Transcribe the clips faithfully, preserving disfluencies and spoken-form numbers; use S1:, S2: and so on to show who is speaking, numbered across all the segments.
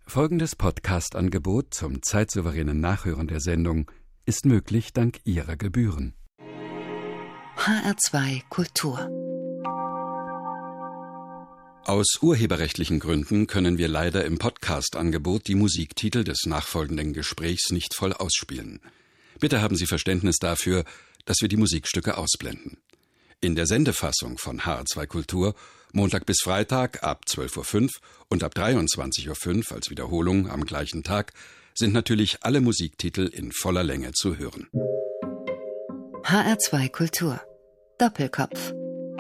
S1: Folgendes Podcast-Angebot zum zeitsouveränen Nachhören der Sendung ist möglich dank Ihrer Gebühren.
S2: H R zwei Kultur.
S1: Aus urheberrechtlichen Gründen können wir leider im Podcast-Angebot die Musiktitel des nachfolgenden Gesprächs nicht voll ausspielen. Bitte haben Sie Verständnis dafür, dass wir die Musikstücke ausblenden. In der Sendefassung von H R zwei Kultur Montag bis Freitag ab zwölf Uhr fünf und ab dreiundzwanzig Uhr fünf als Wiederholung am gleichen Tag sind natürlich alle Musiktitel in voller Länge zu hören.
S2: H R zwei Kultur. Doppelkopf.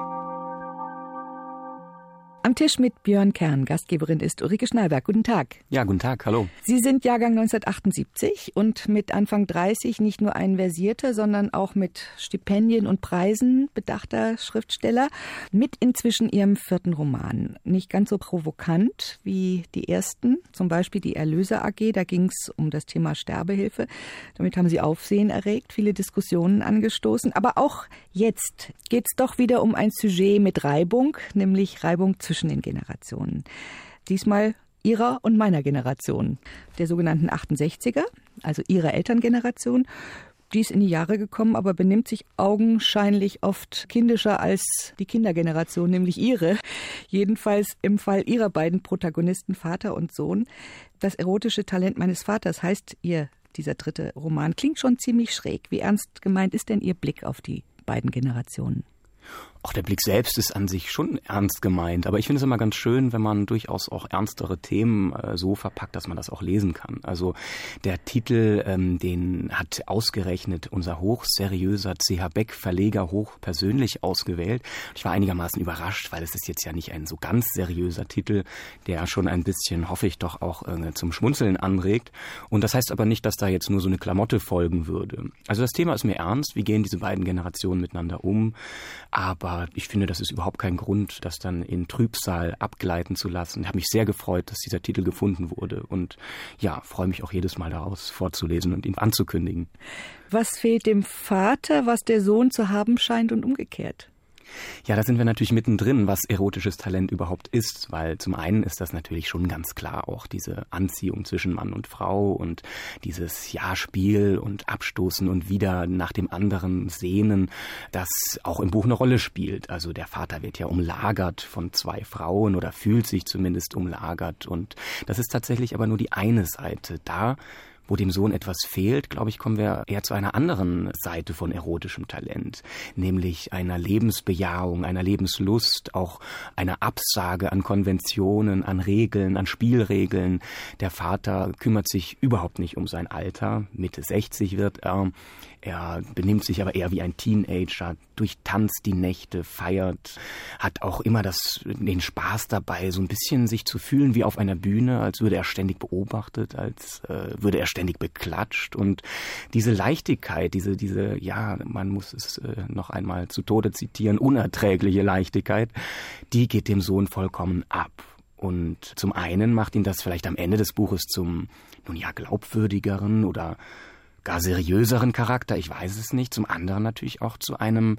S3: Am Tisch mit Björn Kern. Gastgeberin ist Ulrike Schnallberg. Guten Tag.
S4: Ja, guten Tag, hallo.
S3: Sie sind Jahrgang neunzehnhundertachtundsiebzig und mit Anfang dreißig nicht nur ein versierter, sondern auch mit Stipendien und Preisen bedachter Schriftsteller. Mit inzwischen Ihrem vierten Roman. Nicht ganz so provokant wie die ersten, zum Beispiel die Erlöser A G. Da ging es um das Thema Sterbehilfe. Damit haben Sie Aufsehen erregt, viele Diskussionen angestoßen. Aber auch jetzt geht es doch wieder um ein Sujet mit Reibung, nämlich Reibung zwischen den Generationen. Diesmal Ihrer und meiner Generation, der sogenannten achtundsechziger, also Ihrer Elterngeneration. Die ist in die Jahre gekommen, aber benimmt sich augenscheinlich oft kindischer als die Kindergeneration, nämlich Ihre. Jedenfalls im Fall Ihrer beiden Protagonisten, Vater und Sohn. Das erotische Talent meines Vaters heißt Ihr, dieser dritte Roman. Klingt schon ziemlich schräg. Wie ernst gemeint ist denn Ihr Blick auf die beiden Generationen?
S4: Auch der Blick selbst ist an sich schon ernst gemeint, aber ich finde es immer ganz schön, wenn man durchaus auch ernstere Themen äh, so verpackt, dass man das auch lesen kann. Also der Titel, ähm, den hat ausgerechnet unser hochseriöser C H Beck Verleger hochpersönlich ausgewählt. Ich war einigermaßen überrascht, weil es ist jetzt ja nicht ein so ganz seriöser Titel, der schon ein bisschen, hoffe ich doch, auch äh, zum Schmunzeln anregt. Und das heißt aber nicht, dass da jetzt nur so eine Klamotte folgen würde. Also das Thema ist mir ernst, wie gehen diese beiden Generationen miteinander um, aber ich finde, das ist überhaupt kein Grund, das dann in Trübsal abgleiten zu lassen. Ich habe mich sehr gefreut, dass dieser Titel gefunden wurde und ja, freue mich auch jedes Mal daraus vorzulesen und ihn anzukündigen.
S3: Was fehlt dem Vater, was der Sohn zu haben scheint und umgekehrt?
S4: Ja, da sind wir natürlich mittendrin, was erotisches Talent überhaupt ist, weil zum einen ist das natürlich schon ganz klar auch diese Anziehung zwischen Mann und Frau und dieses Ja-Spiel und Abstoßen und wieder nach dem anderen Sehnen, das auch im Buch eine Rolle spielt. Also der Vater wird ja umlagert von zwei Frauen oder fühlt sich zumindest umlagert und das ist tatsächlich aber nur die eine Seite. Da wo dem Sohn etwas fehlt, glaube ich, kommen wir eher zu einer anderen Seite von erotischem Talent, nämlich einer Lebensbejahung, einer Lebenslust, auch einer Absage an Konventionen, an Regeln, an Spielregeln. Der Vater kümmert sich überhaupt nicht um sein Alter. Mitte sechzig wird er. Er benimmt sich aber eher wie ein Teenager, durchtanzt die Nächte, feiert, hat auch immer das, den Spaß dabei, so ein bisschen sich zu fühlen wie auf einer Bühne, als würde er ständig beobachtet, als äh, würde er ständig beklatscht. Und diese Leichtigkeit, diese, diese, ja, man muss es äh, noch einmal zu Tode zitieren, unerträgliche Leichtigkeit, die geht dem Sohn vollkommen ab. Und zum einen macht ihn das vielleicht am Ende des Buches zum, nun ja, glaubwürdigeren oder gar seriöseren Charakter, ich weiß es nicht. Zum anderen natürlich auch zu einem,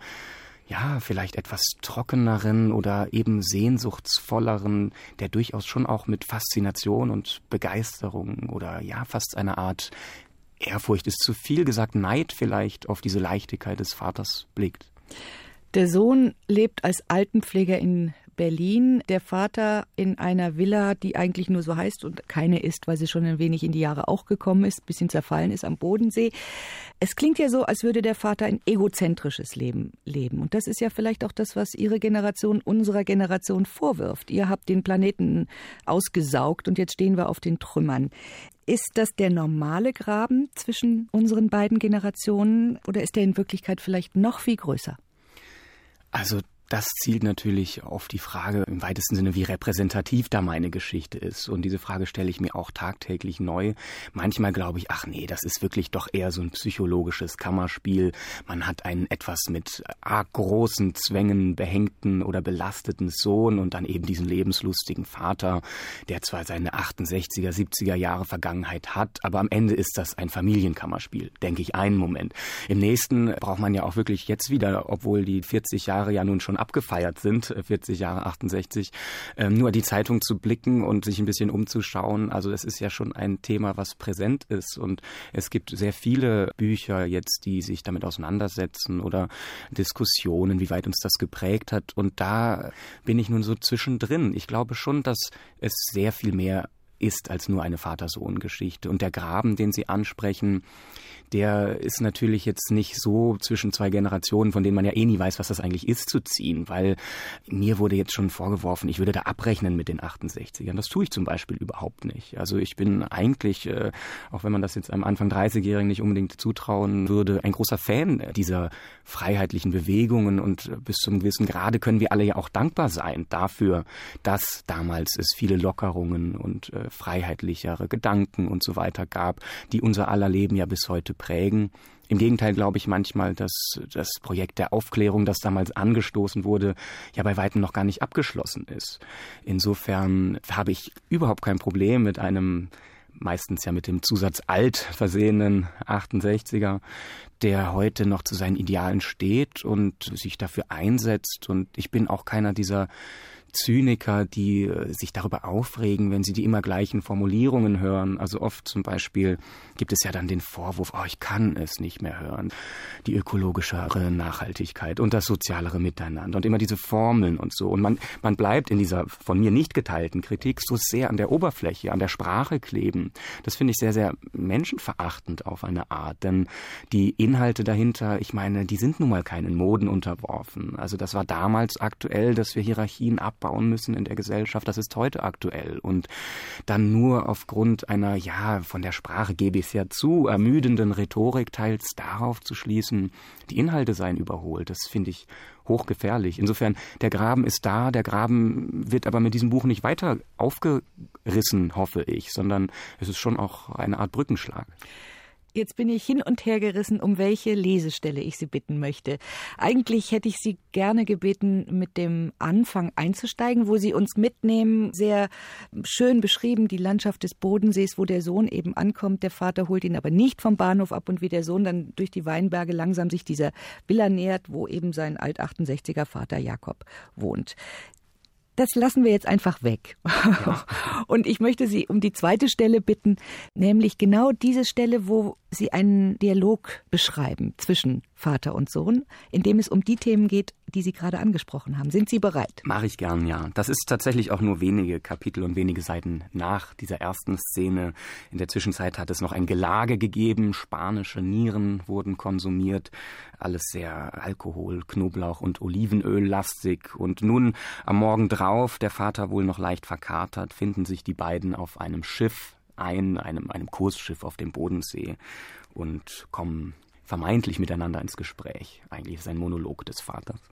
S4: ja, vielleicht etwas trockeneren oder eben sehnsuchtsvolleren, der durchaus schon auch mit Faszination und Begeisterung oder ja, fast eine Art Ehrfurcht ist zu viel gesagt, Neid vielleicht auf diese Leichtigkeit des Vaters blickt.
S3: Der Sohn lebt als Altenpfleger in Berlin, der Vater in einer Villa, die eigentlich nur so heißt und keine ist, weil sie schon ein wenig in die Jahre auch gekommen ist, ein bisschen zerfallen ist am Bodensee. Es klingt ja so, als würde der Vater ein egozentrisches Leben leben. Und das ist ja vielleicht auch das, was Ihre Generation unserer Generation vorwirft. Ihr habt den Planeten ausgesaugt und jetzt stehen wir auf den Trümmern. Ist das der normale Graben zwischen unseren beiden Generationen oder ist der in Wirklichkeit vielleicht noch viel größer?
S4: Also das zielt natürlich auf die Frage im weitesten Sinne, wie repräsentativ da meine Geschichte ist. Und diese Frage stelle ich mir auch tagtäglich neu. Manchmal glaube ich, ach nee, das ist wirklich doch eher so ein psychologisches Kammerspiel. Man hat einen etwas mit arg großen Zwängen behängten oder belasteten Sohn und dann eben diesen lebenslustigen Vater, der zwar seine achtundsechziger, siebziger Jahre Vergangenheit hat, aber am Ende ist das ein Familienkammerspiel, denke ich einen Moment. Im nächsten braucht man ja auch wirklich jetzt wieder, obwohl die vierzig Jahre ja nun schon abgefeiert sind, vierzig Jahre achtundsechzig, ähm, nur die Zeitung zu blicken und sich ein bisschen umzuschauen. Also das ist ja schon ein Thema, was präsent ist, und es gibt sehr viele Bücher jetzt, die sich damit auseinandersetzen oder Diskussionen, wie weit uns das geprägt hat, und da bin ich nun so zwischendrin. Ich glaube schon, dass es sehr viel mehr ist als nur eine Vater-Sohn-Geschichte. Und der Graben, den Sie ansprechen, der ist natürlich jetzt nicht so zwischen zwei Generationen, von denen man ja eh nie weiß, was das eigentlich ist, zu ziehen, weil mir wurde jetzt schon vorgeworfen, ich würde da abrechnen mit den achtundsechzigern. Das tue ich zum Beispiel überhaupt nicht. Also ich bin eigentlich, äh, auch wenn man das jetzt einem Anfang dreißigjährigen nicht unbedingt zutrauen würde, ein großer Fan dieser freiheitlichen Bewegungen, und bis zum gewissen Grade können wir alle ja auch dankbar sein dafür, dass damals es viele Lockerungen und äh, freiheitlichere Gedanken und so weiter gab, die unser aller Leben ja bis heute prägen. Im Gegenteil glaube ich manchmal, dass das Projekt der Aufklärung, das damals angestoßen wurde, ja bei weitem noch gar nicht abgeschlossen ist. Insofern habe ich überhaupt kein Problem mit einem meistens ja mit dem Zusatz alt versehenen achtundsechziger, der heute noch zu seinen Idealen steht und sich dafür einsetzt. Und ich bin auch keiner dieser Zyniker, die sich darüber aufregen, wenn sie die immer gleichen Formulierungen hören. Also oft zum Beispiel gibt es ja dann den Vorwurf, oh, ich kann es nicht mehr hören. Die ökologischere Nachhaltigkeit und das sozialere Miteinander und immer diese Formeln und so. Und man, man bleibt in dieser von mir nicht geteilten Kritik so sehr an der Oberfläche, an der Sprache kleben. Das finde ich sehr, sehr menschenverachtend auf eine Art. Denn die Inhalte dahinter, ich meine, die sind nun mal keinen Moden unterworfen. Also das war damals aktuell, dass wir Hierarchien ab bauen müssen in der Gesellschaft, das ist heute aktuell. Und dann nur aufgrund einer, ja, von der Sprache gebe ich es ja zu, ermüdenden Rhetorik teils darauf zu schließen, die Inhalte seien überholt, das finde ich hochgefährlich. Insofern, der Graben ist da, der Graben wird aber mit diesem Buch nicht weiter aufgerissen, hoffe ich, sondern es ist schon auch eine Art Brückenschlag.
S3: Jetzt bin ich hin und her gerissen, um welche Lesestelle ich Sie bitten möchte. Eigentlich hätte ich Sie gerne gebeten, mit dem Anfang einzusteigen, wo Sie uns mitnehmen, sehr schön beschrieben, die Landschaft des Bodensees, wo der Sohn eben ankommt. Der Vater holt ihn aber nicht vom Bahnhof ab, und wie der Sohn dann durch die Weinberge langsam sich dieser Villa nähert, wo eben sein alt-achtundsechziger Vater Jakob wohnt. Das lassen wir jetzt einfach weg. Ja. Und ich möchte Sie um die zweite Stelle bitten, nämlich genau diese Stelle, wo Sie einen Dialog beschreiben zwischen Vater und Sohn, in dem es um die Themen geht, die Sie gerade angesprochen haben. Sind Sie bereit?
S4: Mache ich gern, ja. Das ist tatsächlich auch nur wenige Kapitel und wenige Seiten nach dieser ersten Szene. In der Zwischenzeit hat es noch ein Gelage gegeben, spanische Nieren wurden konsumiert, alles sehr Alkohol, Knoblauch und Olivenöl lastig. Und nun am Morgen drauf, der Vater wohl noch leicht verkatert, finden sich die beiden auf einem Schiff ein, einem, einem Kursschiff auf dem Bodensee, und kommen vermeintlich miteinander ins Gespräch. Eigentlich ist es ein Monolog des Vaters.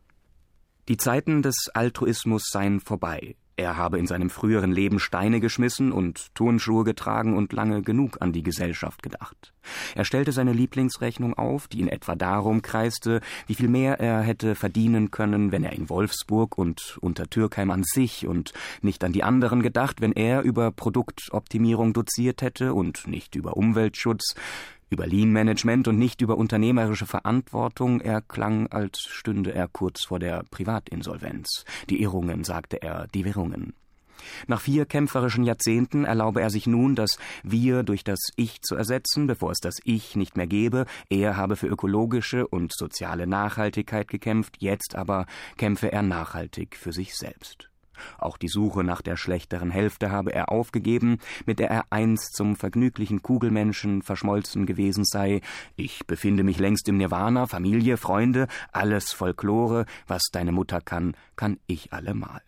S4: Die Zeiten des Altruismus seien vorbei. Er habe in seinem früheren Leben Steine geschmissen und Turnschuhe getragen und lange genug an die Gesellschaft gedacht. Er stellte seine Lieblingsrechnung auf, die in etwa darum kreiste, wie viel mehr er hätte verdienen können, wenn er in Wolfsburg und Untertürkheim an sich und nicht an die anderen gedacht, wenn er über Produktoptimierung doziert hätte und nicht über Umweltschutz, über Lean-Management und nicht über unternehmerische Verantwortung. Er klang, als stünde er kurz vor der Privatinsolvenz. Die Irrungen, sagte er, die Wirrungen. Nach vier kämpferischen Jahrzehnten erlaube er sich nun, das Wir durch das Ich zu ersetzen, bevor es das Ich nicht mehr gebe. Er habe für ökologische und soziale Nachhaltigkeit gekämpft, jetzt aber kämpfe er nachhaltig für sich selbst. Auch die Suche nach der schlechteren Hälfte habe er aufgegeben, mit der er einst zum vergnüglichen Kugelmenschen verschmolzen gewesen sei. Ich befinde mich längst im Nirvana, Familie, Freunde, alles Folklore, was deine Mutter kann, kann ich allemal.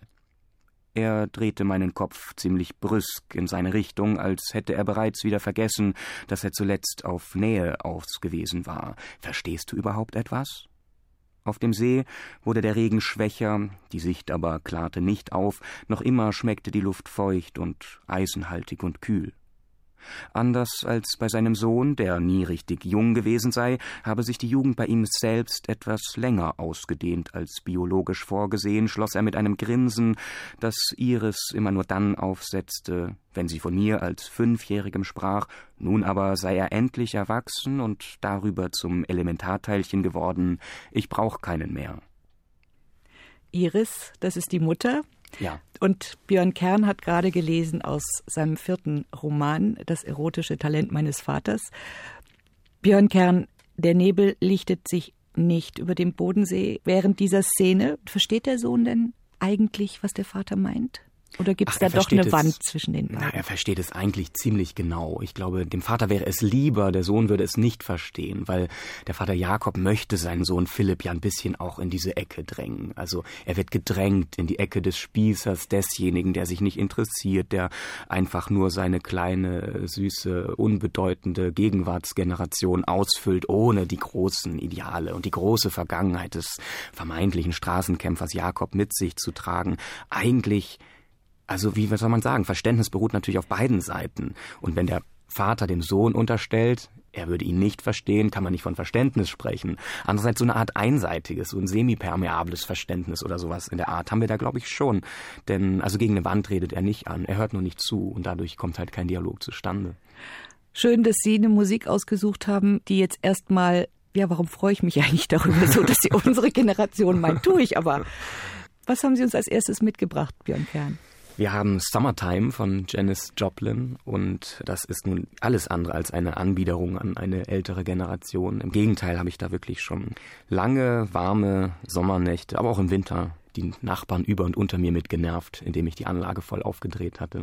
S4: Er drehte meinen Kopf ziemlich brüsk in seine Richtung, als hätte er bereits wieder vergessen, dass er zuletzt auf Nähe ausgewiesen war. Verstehst du überhaupt etwas? Auf dem See wurde der Regen schwächer, die Sicht aber klarte nicht auf, noch immer schmeckte die Luft feucht und eisenhaltig und kühl. Anders als bei seinem Sohn, der nie richtig jung gewesen sei, habe sich die Jugend bei ihm selbst etwas länger ausgedehnt als biologisch vorgesehen, schloss er mit einem Grinsen, das Iris immer nur dann aufsetzte, wenn sie von mir als Fünfjährigem sprach. Nun aber sei er endlich erwachsen und darüber zum Elementarteilchen geworden. Ich brauch keinen mehr.
S3: Iris, das ist die Mutter.
S4: Ja.
S3: Und Björn Kern hat gerade gelesen aus seinem vierten Roman, Das erotische Talent meines Vaters. Björn Kern, der Nebel lichtet sich nicht über dem Bodensee während dieser Szene. Versteht der Sohn denn eigentlich, was der Vater meint? Oder gibt es da doch eine es, Wand zwischen den beiden?
S4: Na, er versteht es eigentlich ziemlich genau. Ich glaube, dem Vater wäre es lieber, der Sohn würde es nicht verstehen, weil der Vater Jakob möchte seinen Sohn Philipp ja ein bisschen auch in diese Ecke drängen. Also er wird gedrängt in die Ecke des Spießers, desjenigen, der sich nicht interessiert, der einfach nur seine kleine, süße, unbedeutende Gegenwartsgeneration ausfüllt, ohne die großen Ideale und die große Vergangenheit des vermeintlichen Straßenkämpfers Jakob mit sich zu tragen. Eigentlich Also wie soll man sagen, Verständnis beruht natürlich auf beiden Seiten. Und wenn der Vater dem Sohn unterstellt, er würde ihn nicht verstehen, kann man nicht von Verständnis sprechen. Andererseits so eine Art einseitiges, so ein semipermeables Verständnis oder sowas in der Art haben wir da, glaube ich, schon. Denn also gegen eine Wand redet er nicht an, er hört nur nicht zu und dadurch kommt halt kein Dialog zustande.
S3: Schön, dass Sie eine Musik ausgesucht haben, die jetzt erstmal, ja, warum freue ich mich eigentlich darüber so, dass Sie unsere Generation meint, tue ich aber. Was haben Sie uns als erstes mitgebracht, Björn Kern?
S4: Wir haben Summertime von Janis Joplin und das ist nun alles andere als eine Anbiederung an eine ältere Generation. Im Gegenteil habe ich da wirklich schon lange, warme Sommernächte, aber auch im Winter die Nachbarn über und unter mir mit genervt, indem ich die Anlage voll aufgedreht hatte.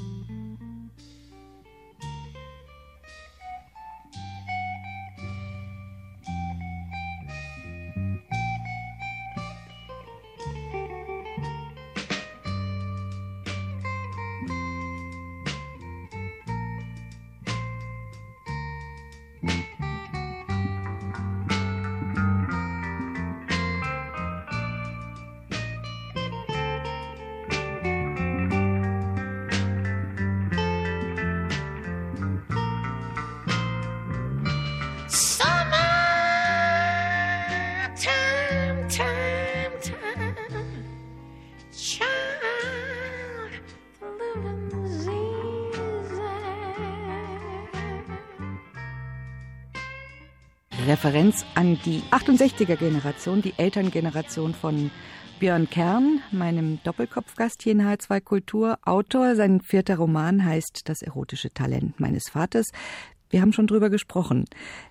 S3: Referenz an die achtundsechziger-Generation, die Elterngeneration von Björn Kern, meinem Doppelkopfgast hier in H R zwei Kultur. Autor, sein vierter Roman heißt Das erotische Talent meines Vaters. Wir haben schon drüber gesprochen,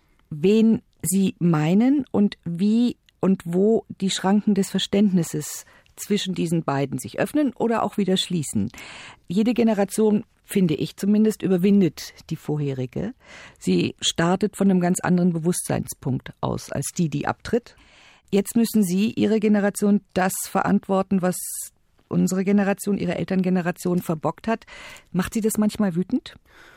S3: wen Sie meinen und wie und wo die Schranken des Verständnisses zwischen diesen beiden sich öffnen oder auch wieder schließen. Jede Generation, finde ich zumindest, überwindet die vorherige. Sie startet von einem ganz anderen Bewusstseinspunkt aus als die, die abtritt. Jetzt müssen Sie, Ihre Generation, das verantworten, was unsere Generation, Ihre Elterngeneration verbockt hat. Macht Sie das manchmal wütend?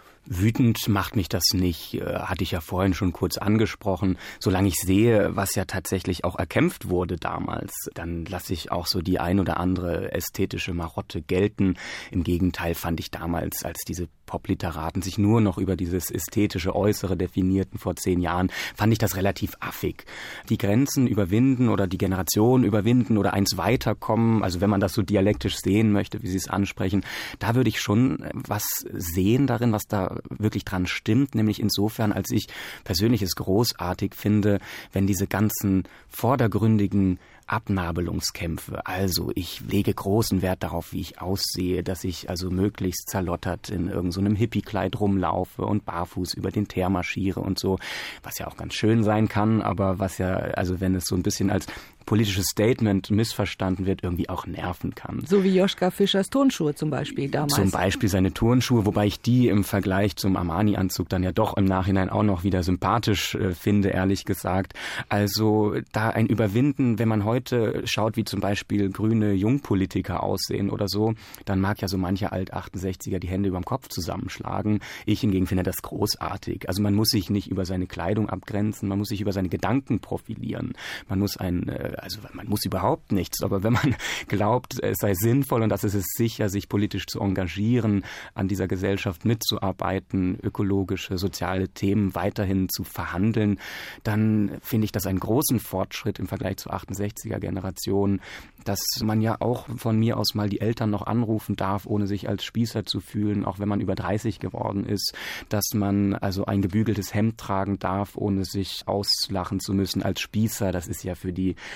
S4: Wütend macht mich das nicht, hatte ich ja vorhin schon kurz angesprochen. Solange ich sehe, was ja tatsächlich auch erkämpft wurde damals, dann lasse ich auch so die ein oder andere ästhetische Marotte gelten. Im Gegenteil fand ich damals, als diese Popliteraten sich nur noch über dieses ästhetische Äußere definierten vor zehn Jahren, fand ich das relativ affig. Die Grenzen überwinden oder die Generation überwinden oder eins weiterkommen, also wenn man das so dialektisch sehen möchte, wie Sie es ansprechen, da würde ich schon was sehen darin, was da wirklich dran stimmt, nämlich insofern, als ich persönlich es großartig finde, wenn diese ganzen vordergründigen Abnabelungskämpfe. Also ich lege großen Wert darauf, wie ich aussehe, dass ich also möglichst zerlottert in irgendeinem so Hippie-Kleid rumlaufe und barfuß über den Teer marschiere und so, was ja auch ganz schön sein kann, aber was ja, also wenn es so ein bisschen als politisches Statement missverstanden wird, irgendwie auch nerven kann.
S3: So wie Joschka Fischers Turnschuhe zum Beispiel damals.
S4: Zum Beispiel seine Turnschuhe, wobei ich die im Vergleich zum Armani-Anzug dann ja doch im Nachhinein auch noch wieder sympathisch äh, finde, ehrlich gesagt. Also da ein Überwinden, wenn man heute schaut, wie zum Beispiel grüne Jungpolitiker aussehen oder so, dann mag ja so mancher Alt-achtundsechziger die Hände überm Kopf zusammenschlagen. Ich hingegen finde das großartig. Also man muss sich nicht über seine Kleidung abgrenzen, man muss sich über seine Gedanken profilieren. Man muss ein äh, Also man muss überhaupt nichts, aber wenn man glaubt, es sei sinnvoll und dass es ist sicher, sich politisch zu engagieren, an dieser Gesellschaft mitzuarbeiten, ökologische, soziale Themen weiterhin zu verhandeln, dann finde ich das einen großen Fortschritt im Vergleich zur achtundsechziger-Generation, dass man ja auch von mir aus mal die Eltern noch anrufen darf, ohne sich als Spießer zu fühlen, auch wenn man über dreißig geworden ist, dass man also ein gebügeltes Hemd tragen darf, ohne sich auslachen zu müssen als Spießer. Das ist ja für die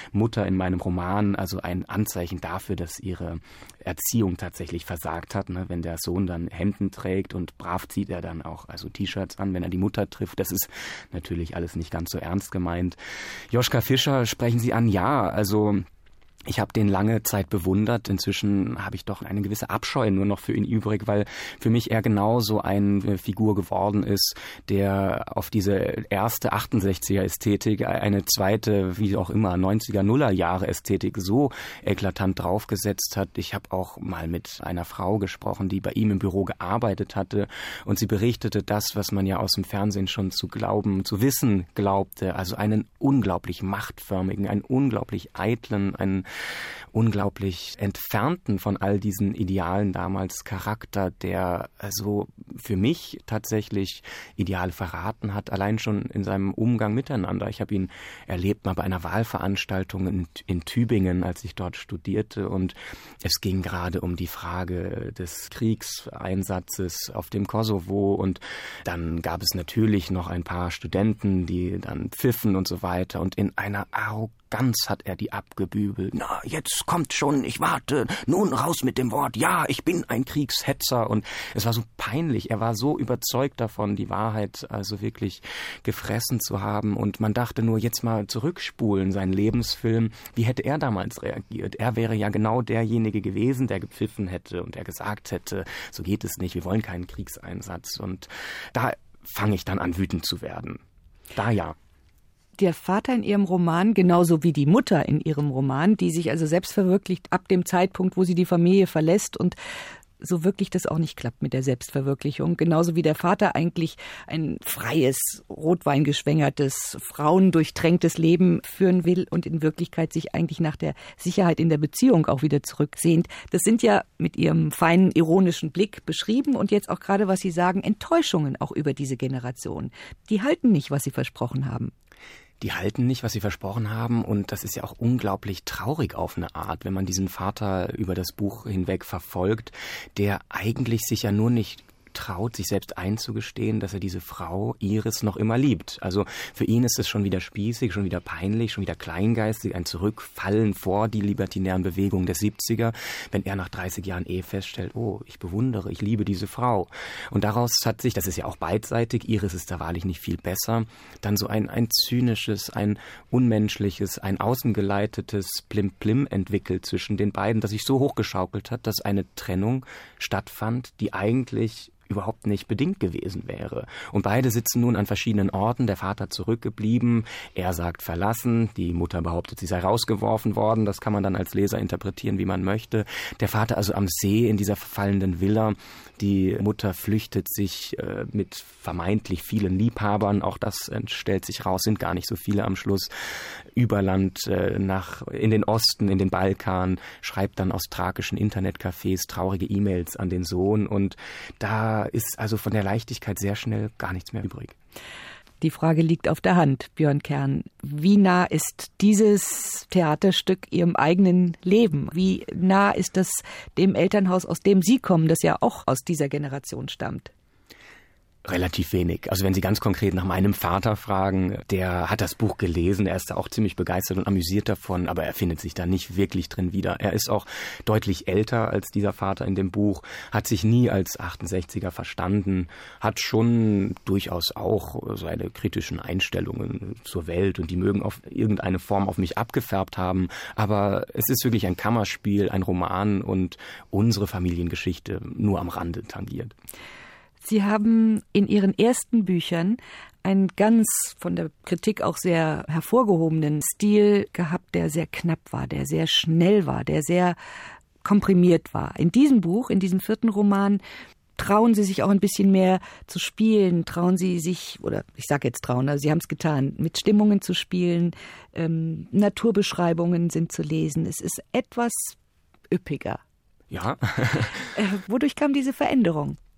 S4: Mutter in meinem Roman also ein Anzeichen dafür, dass ihre Erziehung tatsächlich versagt hat. Ne? Wenn der Sohn dann Hemden trägt und brav zieht er dann auch also T-Shirts an, wenn er die Mutter trifft. Das ist natürlich alles nicht ganz so ernst gemeint. Joschka Fischer sprechen Sie an, ja, also ich habe den lange Zeit bewundert. Inzwischen habe ich doch eine gewisse Abscheu nur noch für ihn übrig, weil für mich er genauso eine Figur geworden ist, der auf diese erste achtundsechziger-Ästhetik eine zweite, wie auch immer, neunziger-Nuller-Jahre-Ästhetik so eklatant draufgesetzt hat. Ich habe auch mal mit einer Frau gesprochen, die bei ihm im Büro gearbeitet hatte, und sie berichtete das, was man ja aus dem Fernsehen schon zu glauben, zu wissen glaubte, also einen unglaublich machtförmigen, einen unglaublich eitlen, einen unglaublich entfernten von all diesen Idealen damals Charakter, der also für mich tatsächlich Ideale verraten hat, allein schon in seinem Umgang miteinander. Ich habe ihn erlebt mal bei einer Wahlveranstaltung in, in Tübingen, als ich dort studierte, und es ging gerade um die Frage des Kriegseinsatzes auf dem Kosovo, und dann gab es natürlich noch ein paar Studenten, die dann pfiffen und so weiter, und in einer Arroganz Ganz hat er die abgebügelt. Na, jetzt kommt schon, ich warte. Nun raus mit dem Wort, ja, ich bin ein Kriegshetzer. Und es war so peinlich. Er war so überzeugt davon, die Wahrheit also wirklich gefressen zu haben. Und man dachte nur, jetzt mal zurückspulen, seinen Lebensfilm. Wie hätte er damals reagiert? Er wäre ja genau derjenige gewesen, der gepfiffen hätte und der gesagt hätte, so geht es nicht, wir wollen keinen Kriegseinsatz. Und da fange ich dann an, wütend zu werden. Da ja.
S3: Der Vater in Ihrem Roman, genauso wie die Mutter in Ihrem Roman, die sich also selbst verwirklicht ab dem Zeitpunkt, wo sie die Familie verlässt, und so wirklich das auch nicht klappt mit der Selbstverwirklichung. Genauso wie der Vater eigentlich ein freies, rotweingeschwängertes, frauendurchtränktes Leben führen will und in Wirklichkeit sich eigentlich nach der Sicherheit in der Beziehung auch wieder zurücksehnt. Das sind ja mit Ihrem feinen, ironischen Blick beschrieben, und jetzt auch gerade, was Sie sagen, Enttäuschungen auch über diese Generation. Die halten nicht, was sie versprochen haben.
S4: Die halten nicht, was sie versprochen haben, und das ist ja auch unglaublich traurig auf eine Art, wenn man diesen Vater über das Buch hinweg verfolgt, der eigentlich sich ja nur nicht traut, sich selbst einzugestehen, dass er diese Frau Iris noch immer liebt. Also für ihn ist es schon wieder spießig, schon wieder peinlich, schon wieder kleingeistig, ein Zurückfallen vor die libertinären Bewegungen der siebziger, wenn er nach dreißig Jahren Ehe feststellt, oh, ich bewundere, ich liebe diese Frau. Und daraus hat sich, das ist ja auch beidseitig, Iris ist da wahrlich nicht viel besser, dann so ein, ein zynisches, ein unmenschliches, ein außengeleitetes Plim-Plim entwickelt zwischen den beiden, das sich so hochgeschaukelt hat, dass eine Trennung stattfand, die eigentlich überhaupt nicht bedingt gewesen wäre. Und beide sitzen nun an verschiedenen Orten, der Vater zurückgeblieben, er sagt verlassen, die Mutter behauptet, sie sei rausgeworfen worden, das kann man dann als Leser interpretieren, wie man möchte. Der Vater also am See in dieser verfallenden Villa, die Mutter flüchtet sich äh, mit vermeintlich vielen Liebhabern, auch das äh, stellt sich raus, sind gar nicht so viele am Schluss, über Land äh, nach in den Osten, in den Balkan, schreibt dann aus thrakischen Internetcafés traurige E-Mails an den Sohn, und da ist also von der Leichtigkeit sehr schnell gar nichts mehr übrig.
S3: Die Frage liegt auf der Hand, Björn Kern. Wie nah ist dieses Theaterstück Ihrem eigenen Leben? Wie nah ist das dem Elternhaus, aus dem Sie kommen, das ja auch aus dieser Generation stammt?
S4: Relativ wenig. Also wenn Sie ganz konkret nach meinem Vater fragen, der hat das Buch gelesen, er ist da auch ziemlich begeistert und amüsiert davon, aber er findet sich da nicht wirklich drin wieder. Er ist auch deutlich älter als dieser Vater in dem Buch, hat sich nie als achtundsechziger verstanden, hat schon durchaus auch seine kritischen Einstellungen zur Welt, und die mögen auf irgendeine Form auf mich abgefärbt haben, aber es ist wirklich ein Kammerspiel, ein Roman und unsere Familiengeschichte nur am Rande tangiert.
S3: Sie haben in Ihren ersten Büchern einen ganz von der Kritik auch sehr hervorgehobenen Stil gehabt, der sehr knapp war, der sehr schnell war, der sehr komprimiert war. In diesem Buch, in diesem vierten Roman, trauen Sie sich auch ein bisschen mehr zu spielen, trauen Sie sich, oder ich sage jetzt trauen, also Sie haben es getan, mit Stimmungen zu spielen, ähm, Naturbeschreibungen sind zu lesen. Es ist etwas üppiger.
S4: Ja.
S3: äh, wodurch kam diese Veränderung?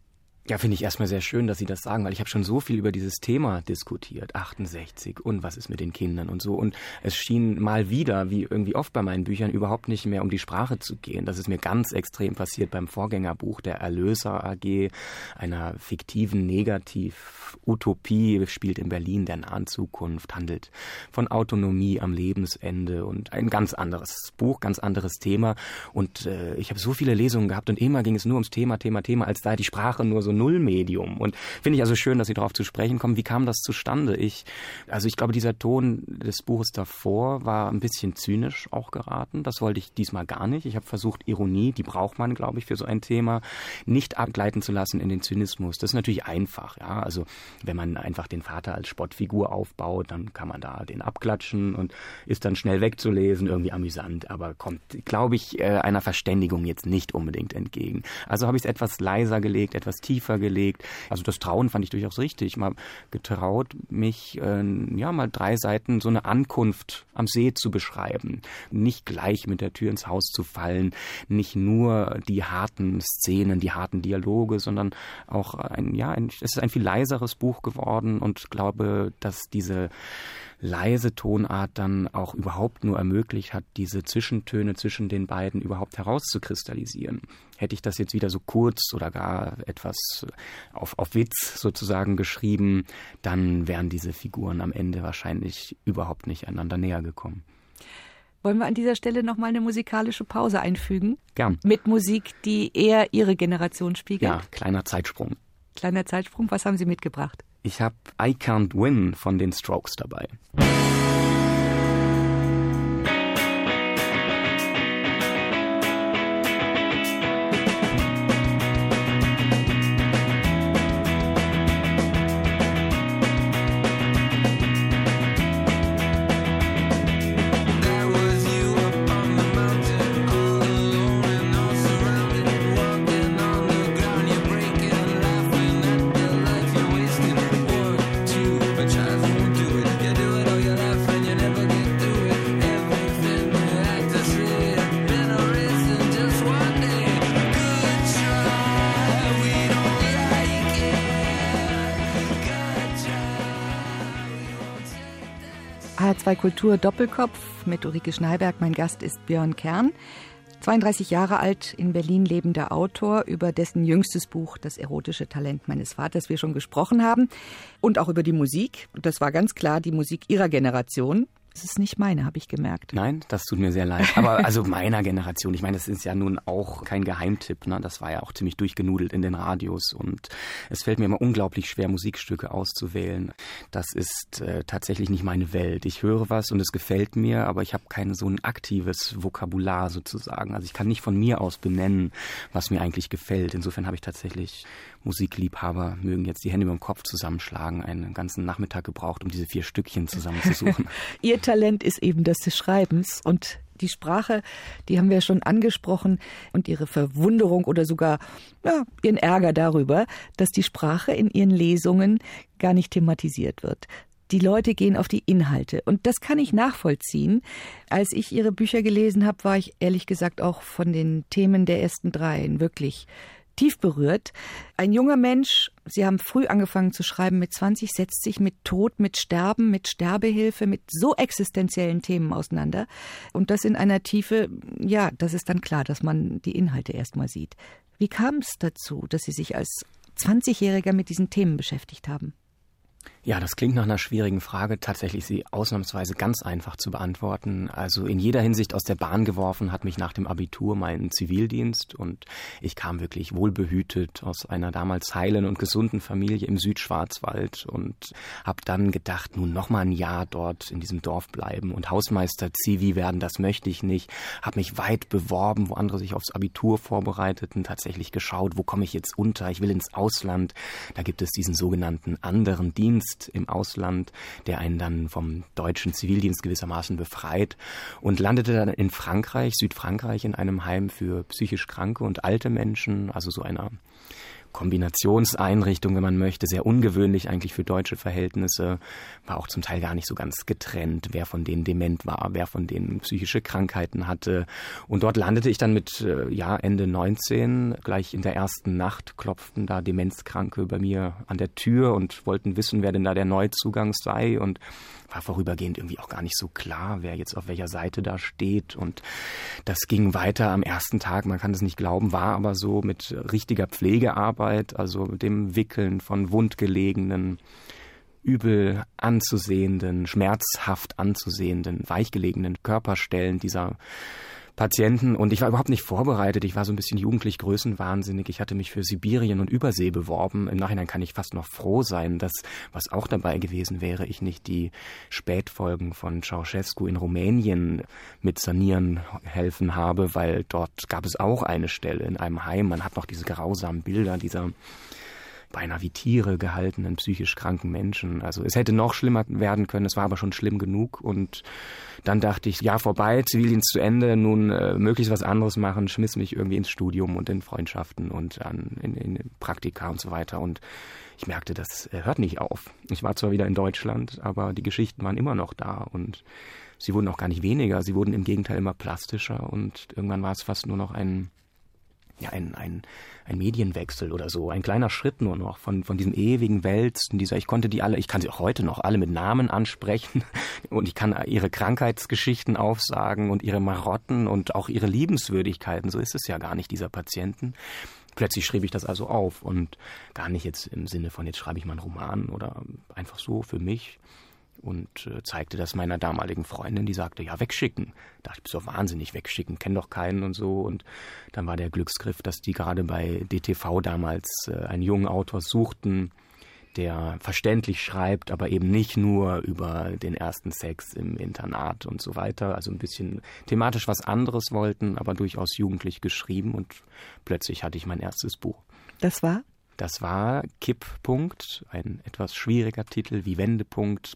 S4: Ja, finde ich erstmal sehr schön, dass Sie das sagen, weil ich habe schon so viel über dieses Thema diskutiert, achtundsechzig und was ist mit den Kindern und so. Und es schien mal wieder, wie irgendwie oft bei meinen Büchern, überhaupt nicht mehr um die Sprache zu gehen. Das ist mir ganz extrem passiert beim Vorgängerbuch der Erlöser A G, einer fiktiven Negativ-Utopie, spielt in Berlin der nahen Zukunft, handelt von Autonomie am Lebensende und ein ganz anderes Buch, ganz anderes Thema. Und äh, ich habe so viele Lesungen gehabt und immer ging es nur ums Thema, Thema, Thema, als sei die Sprache nur so Nullmedium. Und finde ich also schön, dass Sie darauf zu sprechen kommen. Wie kam das zustande? Ich, also ich glaube, dieser Ton des Buches davor war ein bisschen zynisch auch geraten. Das wollte ich diesmal gar nicht. Ich habe versucht, Ironie, die braucht man, glaube ich, für so ein Thema, nicht abgleiten zu lassen in den Zynismus. Das ist natürlich einfach. Ja, also wenn man einfach den Vater als Spottfigur aufbaut, dann kann man da den abklatschen und ist dann schnell wegzulesen, irgendwie amüsant, aber kommt, glaube ich, einer Verständigung jetzt nicht unbedingt entgegen. Also habe ich es etwas leiser gelegt, etwas tiefer gelegt. Also das Trauen fand ich durchaus richtig. Mal getraut, mich äh, ja mal drei Seiten so eine Ankunft am See zu beschreiben. Nicht gleich mit der Tür ins Haus zu fallen, nicht nur die harten Szenen, die harten Dialoge, sondern auch ein, ja, ein, es ist ein viel leiseres Buch geworden und glaube, dass diese leise Tonart dann auch überhaupt nur ermöglicht hat, diese Zwischentöne zwischen den beiden überhaupt herauszukristallisieren. Hätte ich das jetzt wieder so kurz oder gar etwas auf, auf Witz sozusagen geschrieben, dann wären diese Figuren am Ende wahrscheinlich überhaupt nicht einander näher gekommen.
S3: Wollen wir an dieser Stelle nochmal eine musikalische Pause einfügen?
S4: Gern.
S3: Mit Musik, die eher Ihre Generation spiegelt?
S4: Ja, kleiner Zeitsprung.
S3: Kleiner Zeitsprung, was haben Sie mitgebracht?
S4: Ich habe I Can't Win von den Strokes dabei.
S3: H R zwei Kultur Doppelkopf mit Ulrike Schneiberg. Mein Gast ist Björn Kern, zweiunddreißig Jahre alt, in Berlin lebender Autor, über dessen jüngstes Buch Das erotische Talent meines Vaters wir schon gesprochen haben. Und auch über die Musik. Und das war ganz klar die Musik Ihrer Generation. Das ist nicht meine, habe ich gemerkt.
S4: Nein, das tut mir sehr leid. Aber also meiner Generation, ich meine, das ist ja nun auch kein Geheimtipp, ne? Das war ja auch ziemlich durchgenudelt in den Radios und es fällt mir immer unglaublich schwer, Musikstücke auszuwählen. Das ist äh, tatsächlich nicht meine Welt. Ich höre was und es gefällt mir, aber ich habe kein so ein aktives Vokabular sozusagen. Also ich kann nicht von mir aus benennen, was mir eigentlich gefällt. Insofern habe ich tatsächlich Musikliebhaber, mögen jetzt die Hände über dem Kopf zusammenschlagen, einen ganzen Nachmittag gebraucht, um diese vier Stückchen zusammenzusuchen.
S3: Ihr Talent ist eben das des Schreibens und die Sprache, die haben wir schon angesprochen und Ihre Verwunderung oder sogar ja, Ihren Ärger darüber, dass die Sprache in Ihren Lesungen gar nicht thematisiert wird. Die Leute gehen auf die Inhalte und das kann ich nachvollziehen. Als ich Ihre Bücher gelesen habe, war ich ehrlich gesagt auch von den Themen der ersten dreien wirklich tief berührt. Ein junger Mensch, Sie haben früh angefangen zu schreiben, mit zwanzig, setzt sich mit Tod, mit Sterben, mit Sterbehilfe, mit so existenziellen Themen auseinander. Und das in einer Tiefe, ja, das ist dann klar, dass man die Inhalte erstmal sieht. Wie kam es dazu, dass Sie sich als zwanzigjähriger mit diesen Themen beschäftigt haben?
S4: Ja, das klingt nach einer schwierigen Frage, tatsächlich sie ausnahmsweise ganz einfach zu beantworten. Also in jeder Hinsicht aus der Bahn geworfen hat mich nach dem Abitur mein Zivildienst und ich kam wirklich wohlbehütet aus einer damals heilen und gesunden Familie im Südschwarzwald und habe dann gedacht, nun noch mal ein Jahr dort in diesem Dorf bleiben und Hausmeister Zivi werden, das möchte ich nicht. Habe mich weit beworben, wo andere sich aufs Abitur vorbereiteten, tatsächlich geschaut, wo komme ich jetzt unter? Ich will ins Ausland. Da gibt es diesen sogenannten anderen Dienst im Ausland, der einen dann vom deutschen Zivildienst gewissermaßen befreit und landete dann in Frankreich, Südfrankreich, in einem Heim für psychisch kranke und alte Menschen, also so einer Kombinationseinrichtung, wenn man möchte, sehr ungewöhnlich eigentlich für deutsche Verhältnisse, war auch zum Teil gar nicht so ganz getrennt, wer von denen dement war, wer von denen psychische Krankheiten hatte. Und dort landete ich dann mit ja, Ende neunzehn, gleich in der ersten Nacht klopften da Demenzkranke bei mir an der Tür und wollten wissen, wer denn da der Neuzugang sei, und war vorübergehend irgendwie auch gar nicht so klar, wer jetzt auf welcher Seite da steht. Und das ging weiter am ersten Tag, man kann es nicht glauben, war aber so mit richtiger Pflegearbeit, also dem Wickeln von wundgelegenen, übel anzusehenden, schmerzhaft anzusehenden, weichgelegenen Körperstellen dieser Patienten. Und ich war überhaupt nicht vorbereitet. Ich war so ein bisschen jugendlich größenwahnsinnig. Ich hatte mich für Sibirien und Übersee beworben. Im Nachhinein kann ich fast noch froh sein, dass, was auch dabei gewesen wäre, ich nicht die Spätfolgen von Ceausescu in Rumänien mit sanieren helfen habe, weil dort gab es auch eine Stelle in einem Heim. Man hat noch diese grausamen Bilder dieser beinahe wie Tiere gehaltenen, psychisch kranken Menschen. Also es hätte noch schlimmer werden können, es war aber schon schlimm genug. Und dann dachte ich, ja, vorbei, Zivildienst zu Ende, nun äh, möglichst was anderes machen, schmiss mich irgendwie ins Studium und in Freundschaften und an, in, in Praktika und so weiter. Und ich merkte, das äh, hört nicht auf. Ich war zwar wieder in Deutschland, aber die Geschichten waren immer noch da und sie wurden auch gar nicht weniger, sie wurden im Gegenteil immer plastischer, und irgendwann war es fast nur noch ein Ja, ein, ein, ein Medienwechsel oder so, ein kleiner Schritt nur noch von, von diesem ewigen Wälzen, dieser, ich konnte die alle, ich kann sie auch heute noch alle mit Namen ansprechen und ich kann ihre Krankheitsgeschichten aufsagen und ihre Marotten und auch ihre Liebenswürdigkeiten, so ist es ja gar nicht, dieser Patienten. Plötzlich schrieb ich das also auf und gar nicht jetzt im Sinne von, jetzt schreibe ich mal einen Roman oder einfach so für mich. Und äh, zeigte das meiner damaligen Freundin, die sagte, ja, wegschicken. Da dachte ich, so wahnsinnig, wegschicken, kenn doch keinen und so. Und dann war der Glücksgriff, dass die gerade bei D T V damals äh, einen jungen Autor suchten, der verständlich schreibt, aber eben nicht nur über den ersten Sex im Internat und so weiter. Also ein bisschen thematisch was anderes wollten, aber durchaus jugendlich geschrieben. Und plötzlich hatte ich mein erstes Buch.
S3: Das war?
S4: Das war Kipppunkt, ein etwas schwieriger Titel wie Wendepunkt.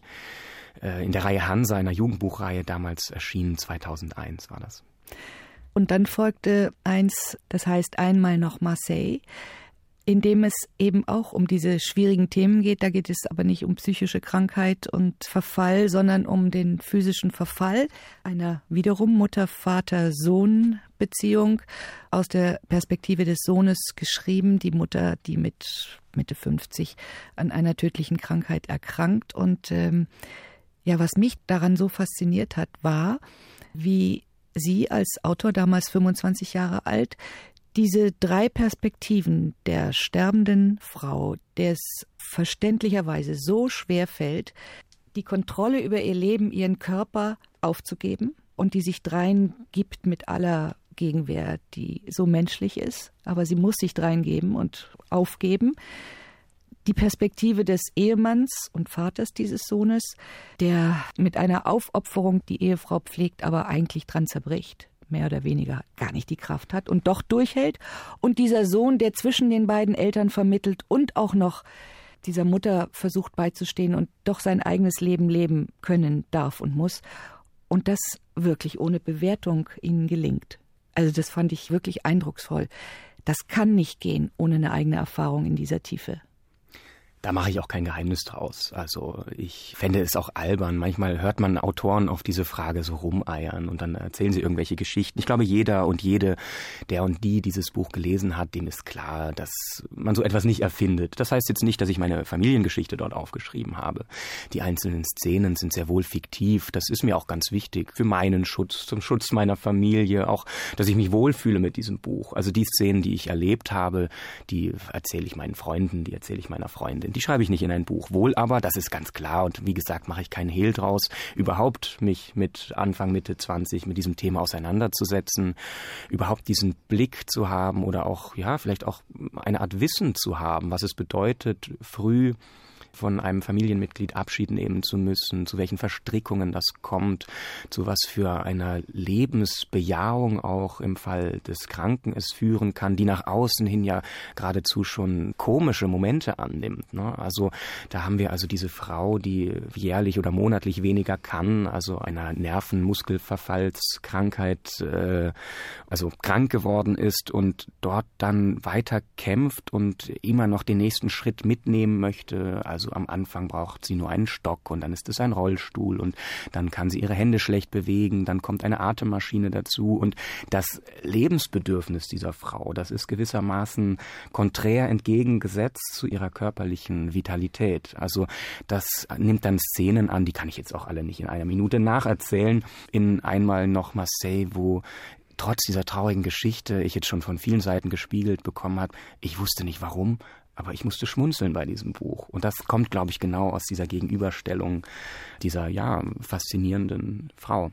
S4: In der Reihe Hansa, einer Jugendbuchreihe, damals erschienen, zweitausendeins war das.
S3: Und dann folgte eins, das heißt Einmal noch Marseille, in dem es eben auch um diese schwierigen Themen geht. Da geht es aber nicht um psychische Krankheit und Verfall, sondern um den physischen Verfall einer wiederum Mutter-Vater-Sohn-Beziehung aus der Perspektive des Sohnes geschrieben. Die Mutter, die mit Mitte fünfzig an einer tödlichen Krankheit erkrankt. Und ähm, ja, was mich daran so fasziniert hat, war, wie sie als Autor, damals fünfundzwanzig Jahre alt, diese drei Perspektiven der sterbenden Frau, der es verständlicherweise so schwer fällt, die Kontrolle über ihr Leben, ihren Körper aufzugeben, und die sich drein gibt mit aller Gegenwehr, die so menschlich ist, aber sie muss sich dreingeben und aufgeben. Die Perspektive des Ehemanns und Vaters dieses Sohnes, der mit einer Aufopferung die Ehefrau pflegt, aber eigentlich dran zerbricht, mehr oder weniger gar nicht die Kraft hat und doch durchhält. Und dieser Sohn, der zwischen den beiden Eltern vermittelt und auch noch dieser Mutter versucht beizustehen und doch sein eigenes Leben leben können darf und muss. Und das wirklich ohne Bewertung ihnen gelingt. Also das fand ich wirklich eindrucksvoll. Das kann nicht gehen ohne eine eigene Erfahrung in dieser Tiefe.
S4: Da mache ich auch kein Geheimnis draus. Also ich fände es auch albern. Manchmal hört man Autoren auf diese Frage so rumeiern und dann erzählen sie irgendwelche Geschichten. Ich glaube, jeder und jede, der und die dieses Buch gelesen hat, dem ist klar, dass man so etwas nicht erfindet. Das heißt jetzt nicht, dass ich meine Familiengeschichte dort aufgeschrieben habe. Die einzelnen Szenen sind sehr wohl fiktiv. Das ist mir auch ganz wichtig für meinen Schutz, zum Schutz meiner Familie, auch, dass ich mich wohlfühle mit diesem Buch. Also die Szenen, die ich erlebt habe, die erzähle ich meinen Freunden, die erzähle ich meiner Freundin. Die schreibe ich nicht in ein Buch. Wohl aber, das ist ganz klar, und wie gesagt, mache ich keinen Hehl draus, überhaupt mich mit Anfang, Mitte zwanzig mit diesem Thema auseinanderzusetzen, überhaupt diesen Blick zu haben oder auch, ja, vielleicht auch eine Art Wissen zu haben, was es bedeutet, früh von einem Familienmitglied Abschied nehmen zu müssen, zu welchen Verstrickungen das kommt, zu was für einer Lebensbejahung auch im Fall des Kranken es führen kann, die nach außen hin ja geradezu schon komische Momente annimmt, ne? Also da haben wir also diese Frau, die jährlich oder monatlich weniger kann, also einer Nervenmuskelverfallskrankheit, äh, also krank geworden ist und dort dann weiter kämpft und immer noch den nächsten Schritt mitnehmen möchte. Also am Anfang braucht sie nur einen Stock und dann ist es ein Rollstuhl und dann kann sie ihre Hände schlecht bewegen, dann kommt eine Atemmaschine dazu und das Lebensbedürfnis dieser Frau, das ist gewissermaßen konträr entgegengesetzt zu ihrer körperlichen Vitalität. Also das nimmt dann Szenen an, die kann ich jetzt auch alle nicht in einer Minute nacherzählen, in einmal noch Marseille, wo trotz dieser traurigen Geschichte ich jetzt schon von vielen Seiten gespiegelt bekommen habe, ich wusste nicht warum, aber ich musste schmunzeln bei diesem Buch. Und das kommt, glaube ich, genau aus dieser Gegenüberstellung dieser, ja, faszinierenden Frau.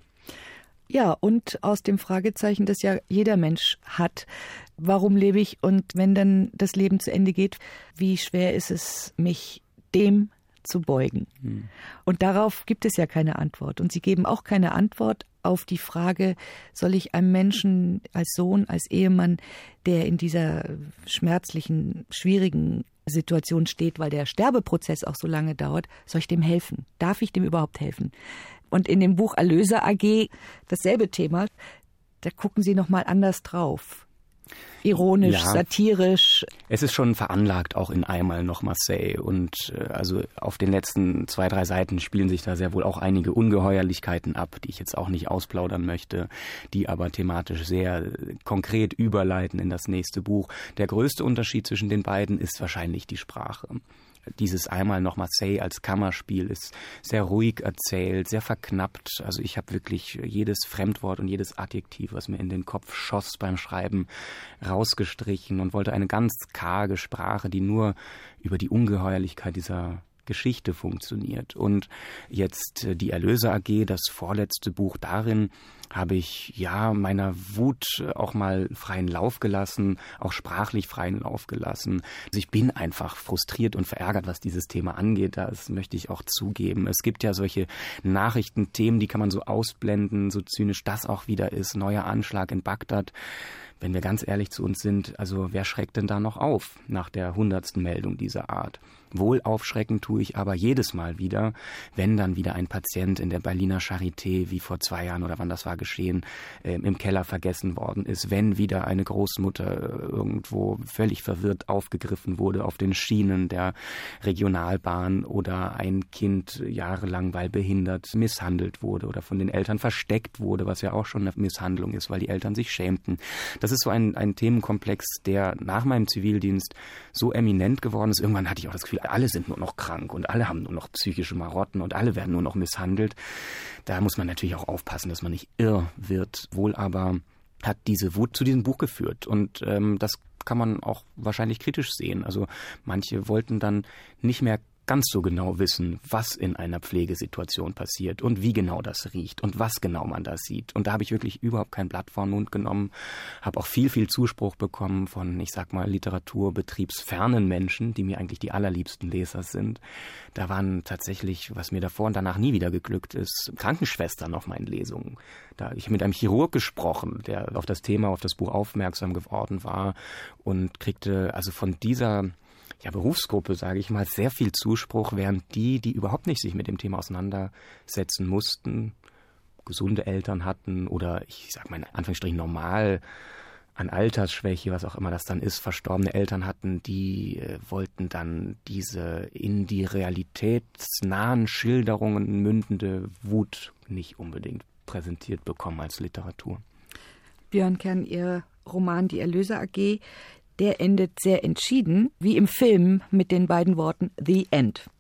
S3: Ja, und aus dem Fragezeichen, das ja jeder Mensch hat. Warum lebe ich? Und wenn dann das Leben zu Ende geht, wie schwer ist es, mich dem zu beugen? Hm. Und darauf gibt es ja keine Antwort. Und Sie geben auch keine Antwort auf die Frage, soll ich einem Menschen als Sohn, als Ehemann, der in dieser schmerzlichen, schwierigen Situation steht, weil der Sterbeprozess auch so lange dauert, soll ich dem helfen? Darf ich dem überhaupt helfen? Und in dem Buch Erlöser A G, dasselbe Thema, da gucken Sie noch mal anders drauf. Ironisch, ja, satirisch.
S4: Es ist schon veranlagt, auch in einmal noch Marseille. Und äh, also auf den letzten zwei, drei Seiten spielen sich da sehr wohl auch einige Ungeheuerlichkeiten ab, die ich jetzt auch nicht ausplaudern möchte, die aber thematisch sehr konkret überleiten in das nächste Buch. Der größte Unterschied zwischen den beiden ist wahrscheinlich die Sprache. Dieses einmal noch Marseille als Kammerspiel ist sehr ruhig erzählt, sehr verknappt. Also ich habe wirklich jedes Fremdwort und jedes Adjektiv, was mir in den Kopf schoss beim Schreiben, rausgestrichen und wollte eine ganz karge Sprache, die nur über die Ungeheuerlichkeit dieser Geschichte funktioniert. Und jetzt die Erlöser A G, das vorletzte Buch, darin habe ich ja meiner Wut auch mal freien Lauf gelassen, auch sprachlich freien Lauf gelassen. Also ich bin einfach frustriert und verärgert, was dieses Thema angeht. Das möchte ich auch zugeben. Es gibt ja solche Nachrichtenthemen, die kann man so ausblenden, so zynisch das auch wieder ist. Neuer Anschlag in Bagdad. Wenn wir ganz ehrlich zu uns sind, also wer schreckt denn da noch auf nach der hundertsten Meldung dieser Art? Wohl aufschrecken tue ich aber jedes Mal wieder, wenn dann wieder ein Patient in der Berliner Charité, wie vor zwei Jahren oder wann das war geschehen, äh, im Keller vergessen worden ist, wenn wieder eine Großmutter irgendwo völlig verwirrt aufgegriffen wurde auf den Schienen der Regionalbahn oder ein Kind jahrelang, weil behindert, misshandelt wurde oder von den Eltern versteckt wurde, was ja auch schon eine Misshandlung ist, weil die Eltern sich schämten. Das ist so ein, ein Themenkomplex, der nach meinem Zivildienst so eminent geworden ist. Irgendwann hatte ich auch das Gefühl, alle sind nur noch krank und alle haben nur noch psychische Marotten und alle werden nur noch misshandelt. Da muss man natürlich auch aufpassen, dass man nicht irr wird. Wohl aber hat diese Wut zu diesem Buch geführt und ähm, das kann man auch wahrscheinlich kritisch sehen. Also manche wollten dann nicht mehr ganz so genau wissen, was in einer Pflegesituation passiert und wie genau das riecht und was genau man da sieht. Und da habe ich wirklich überhaupt kein Blatt vor den Mund genommen, habe auch viel, viel Zuspruch bekommen von, ich sag mal, literaturbetriebsfernen Menschen, die mir eigentlich die allerliebsten Leser sind. Da waren tatsächlich, was mir davor und danach nie wieder geglückt ist, Krankenschwestern auf meinen Lesungen. Da habe ich mit einem Chirurg gesprochen, der auf das Thema, auf das Buch aufmerksam geworden war und kriegte also von dieser ja, Berufsgruppe, sage ich mal, sehr viel Zuspruch, während die, die überhaupt nicht sich mit dem Thema auseinandersetzen mussten, gesunde Eltern hatten oder, ich sage mal in Anführungsstrichen normal an Altersschwäche, was auch immer das dann ist, verstorbene Eltern hatten, die äh, wollten dann diese in die realitätsnahen Schilderungen mündende Wut nicht unbedingt präsentiert bekommen als Literatur.
S3: Björn Kern, Ihr Roman Die Erlöser A G, der endet sehr entschieden, wie im Film, mit den beiden Worten The End.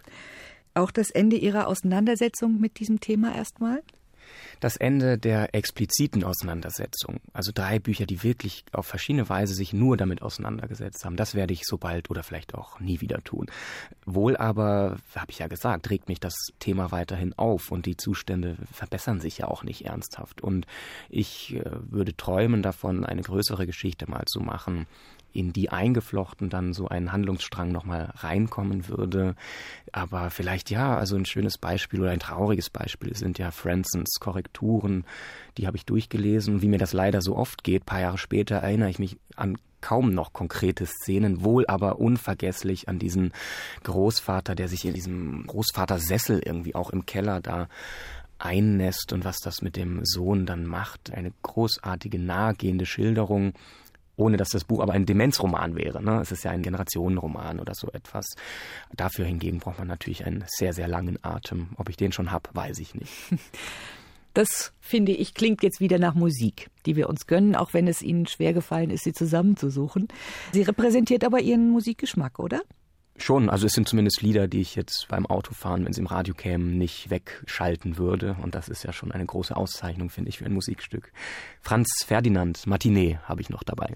S3: Auch das Ende Ihrer Auseinandersetzung mit diesem Thema erstmal?
S4: Das Ende der expliziten Auseinandersetzung, also drei Bücher, die wirklich auf verschiedene Weise sich nur damit auseinandergesetzt haben, das werde ich so bald oder vielleicht auch nie wieder tun. Wohl aber, habe ich ja gesagt, regt mich das Thema weiterhin auf und die Zustände verbessern sich ja auch nicht ernsthaft. Und ich äh, würde träumen davon, eine größere Geschichte mal zu machen, in die eingeflochten dann so ein Handlungsstrang nochmal reinkommen würde. Aber vielleicht ja, also ein schönes Beispiel oder ein trauriges Beispiel sind ja Fransons Korrekturen, die habe ich durchgelesen. Wie mir das leider so oft geht, ein paar Jahre später erinnere ich mich an kaum noch konkrete Szenen, wohl aber unvergesslich an diesen Großvater, der sich in diesem Großvatersessel irgendwie auch im Keller da einnässt und was das mit dem Sohn dann macht. Eine großartige, nahegehende Schilderung, ohne dass das Buch aber ein Demenzroman wäre. Ne? Es ist ja ein Generationenroman oder so etwas. Dafür hingegen braucht man natürlich einen sehr, sehr langen Atem. Ob ich den schon habe, weiß ich nicht.
S3: Das, finde ich, klingt jetzt wieder nach Musik, die wir uns gönnen, auch wenn es Ihnen schwer gefallen ist, sie zusammenzusuchen. Sie repräsentiert aber Ihren Musikgeschmack, oder?
S4: Schon, also es sind zumindest Lieder, die ich jetzt beim Autofahren, wenn sie im Radio kämen, nicht wegschalten würde. Und das ist ja schon eine große Auszeichnung, finde ich, für ein Musikstück. Franz Ferdinand, Matinee, habe ich noch dabei.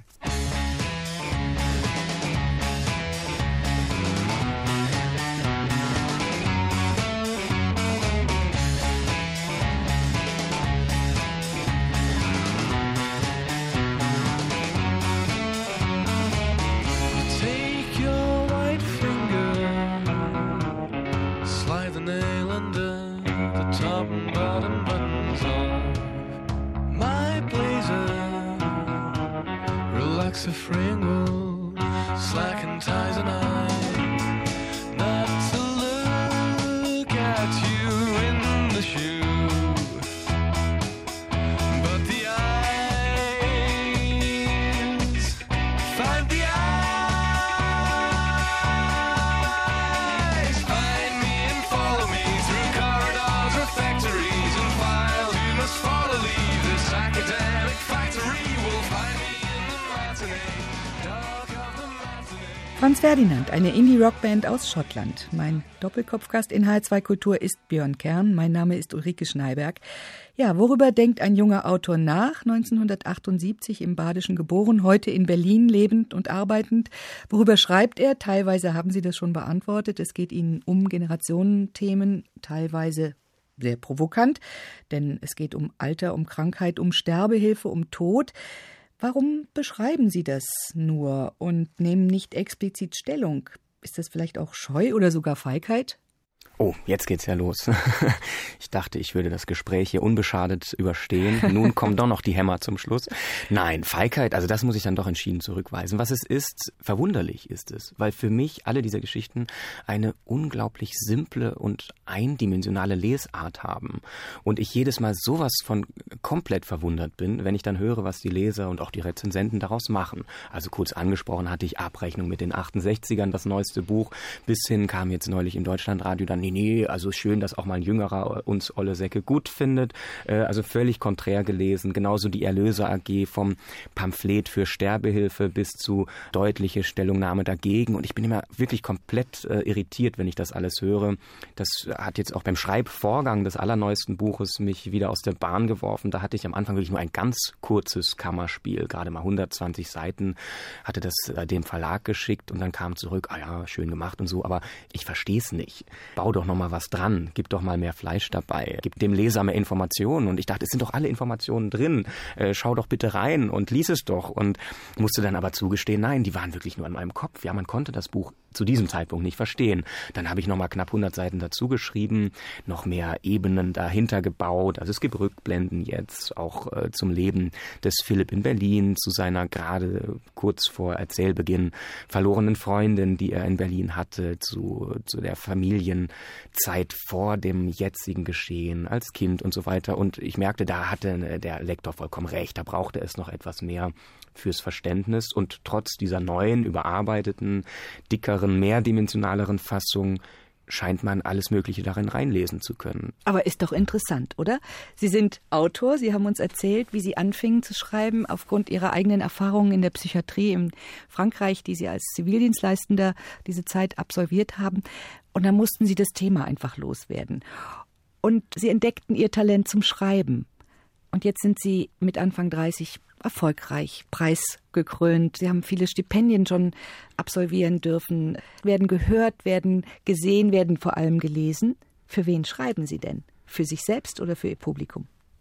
S5: A fringle, slacking ties and I not to look at you in the shoe, but the eyes find the eyes find me and follow me through corridors or factories and files. You must follow, leave this academic factory. Will find me.
S3: Franz Ferdinand, eine Indie-Rockband aus Schottland. Mein Doppelkopfgast in H R zwei Kultur ist Björn Kern. Mein Name ist Ulrike Schneiberg. Ja, worüber denkt ein junger Autor nach? neunzehnhundertachtundsiebzig im Badischen geboren, heute in Berlin lebend und arbeitend. Worüber schreibt er? Teilweise haben Sie das schon beantwortet. Es geht Ihnen um Generationenthemen, teilweise sehr provokant, denn es geht um Alter, um Krankheit, um Sterbehilfe, um Tod. Warum beschreiben Sie das nur und nehmen nicht explizit Stellung? Ist das vielleicht auch Scheu oder sogar Feigheit?
S4: Oh, jetzt geht's ja los. Ich dachte, ich würde das Gespräch hier unbeschadet überstehen. Nun kommen doch noch die Hämmer zum Schluss. Nein, Feigheit, also das muss ich dann doch entschieden zurückweisen. Was es ist, verwunderlich ist es, weil für mich alle diese Geschichten eine unglaublich simple und eindimensionale Lesart haben. Und ich jedes Mal sowas von komplett verwundert bin, wenn ich dann höre, was die Leser und auch die Rezensenten daraus machen. Also kurz angesprochen hatte ich Abrechnung mit den achtundsechzigern, das neueste Buch. Bis hin kam jetzt neulich im Deutschlandradio dann Nee, nee, also schön, dass auch mal ein Jüngerer uns olle Säcke gut findet. Äh, also völlig konträr gelesen. Genauso die Erlöser A G vom Pamphlet für Sterbehilfe bis zu deutliche Stellungnahme dagegen. Und ich bin immer wirklich komplett äh, irritiert, wenn ich das alles höre. Das hat jetzt auch beim Schreibvorgang des allerneuesten Buches mich wieder aus der Bahn geworfen. Da hatte ich am Anfang wirklich nur ein ganz kurzes Kammerspiel, gerade mal hundertzwanzig Seiten, hatte das äh, dem Verlag geschickt und dann kam zurück, ah ja, schön gemacht und so, aber ich verstehe es nicht. Bau doch noch mal was dran, gib doch mal mehr Fleisch dabei, gib dem Leser mehr Informationen. Und ich dachte, es sind doch alle Informationen drin, äh, schau doch bitte rein und lies es doch. Und musste dann aber zugestehen, nein, die waren wirklich nur in meinem Kopf. Ja, man konnte das Buch zu diesem Zeitpunkt nicht verstehen. Dann habe ich noch mal knapp hundert Seiten dazu geschrieben, noch mehr Ebenen dahinter gebaut. Also es gibt Rückblenden jetzt auch äh, zum Leben des Philipp in Berlin, zu seiner gerade kurz vor Erzählbeginn verlorenen Freundin, die er in Berlin hatte, zu, zu der Familienzeit vor dem jetzigen Geschehen als Kind und so weiter. Und ich merkte, da hatte der Lektor vollkommen recht. Da brauchte es noch etwas mehr fürs Verständnis. Und trotz dieser neuen, überarbeiteten, dickeren, mehrdimensionaleren Fassung scheint man alles Mögliche darin reinlesen zu können.
S3: Aber ist doch interessant, oder? Sie sind Autor, Sie haben uns erzählt, wie Sie anfingen zu schreiben, aufgrund Ihrer eigenen Erfahrungen in der Psychiatrie in Frankreich, die Sie als Zivildienstleistender diese Zeit absolviert haben. Und dann mussten Sie das Thema einfach loswerden. Und Sie entdeckten Ihr Talent zum Schreiben. Und jetzt sind Sie mit Anfang dreißig erfolgreich, preisgekrönt. Sie haben viele Stipendien schon absolvieren dürfen, werden gehört, werden gesehen, werden vor allem gelesen. Für wen schreiben Sie denn? Für sich selbst oder für Ihr Publikum?